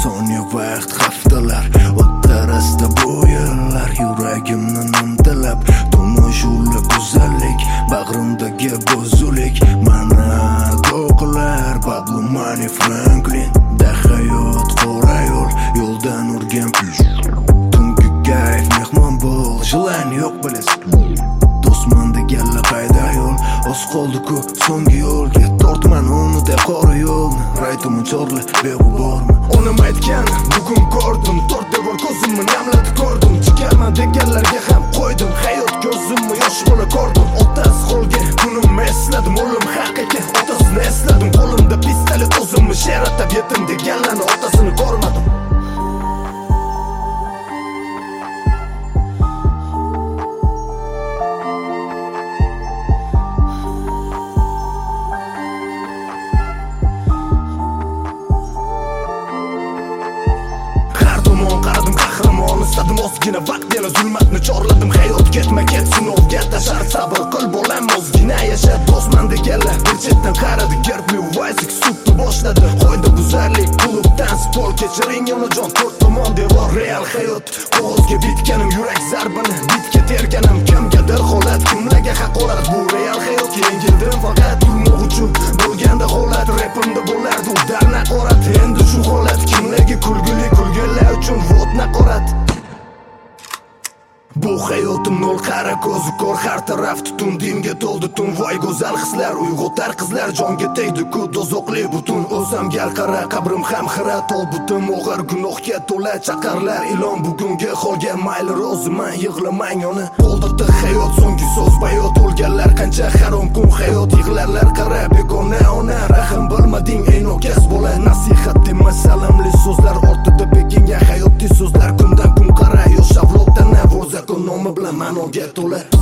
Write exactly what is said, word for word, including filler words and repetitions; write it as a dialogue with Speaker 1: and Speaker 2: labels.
Speaker 1: soniya vaqt haftalar o'tdi rasta bu yillar yuragimni nomtalab tomoshular go'zallik bag'rimdagi buzulik mana to'qilar Pablo Mani Franklin da hayot qora yo'l yo'ldan urgan pish tungi kayf mehmon bo'l jelani yo'q bilasan do'stman deganlar qayda yo'l oz qoldi-ku so'nggi yo'lga tortman unida qora yo'lni raytumun chorla beg'ubormi onam aytgan bugun ko'rdim to'rt devor ko'zimni namladi ko'rdim chikarman deganlarga ham qo'ydim hayot ko'zimni yosh bola ko'rdim otasi qolgan kunimni esladim o'lim haq ekan otasini esladim qo'limda pistolet o'zimni sheratab yetim deganlarni otasini ko'rmadim qaradim qahramon istadim ozgina vaqt yana zulmatni chorladim hayot ketma ket sinovga tashar sabr qil bolam ozgina yasha do'stman deganlar bir chetdan qaradi gerbli vayzik sudni boshladi qo'ydi buzarlik klubdan spol kechiring onajon to'rt tomon devor real hayot qog'ozga bitganim yurak zarbini bitga terganim kimgadir holat kimlarga haqorat bu real hayot yengildim faqat yurmoq uchun bo'lganda holat rapimda bo'lardi u darnak orat endi shu holat kimlarga kulgili kulganlar uchun vot naqorat bu hayotim nol qara ko'zi ko'r har taraf tutun dinga to'ldi tun voy go'zal hislar uyg'otar qizlar jonga tegdi-ku dozoqli butun o'zam gal qara qabrim ham xira tobutim og'ir gunohga to'la chaqarlar ilon bugunga qolgan mayli roziman yig'lamang ona qoldirdi hayot so'nggi so'z bayot o'lganlar qancha harom kun hayot yig'larlar qara begona ona rahm bilmading ey nokas bola nasihat demas salamli so'zlar ortida bekingan hayotli so'zlar kundan kun qara yosh avloddan zakon nomi bilan ma'noga to'la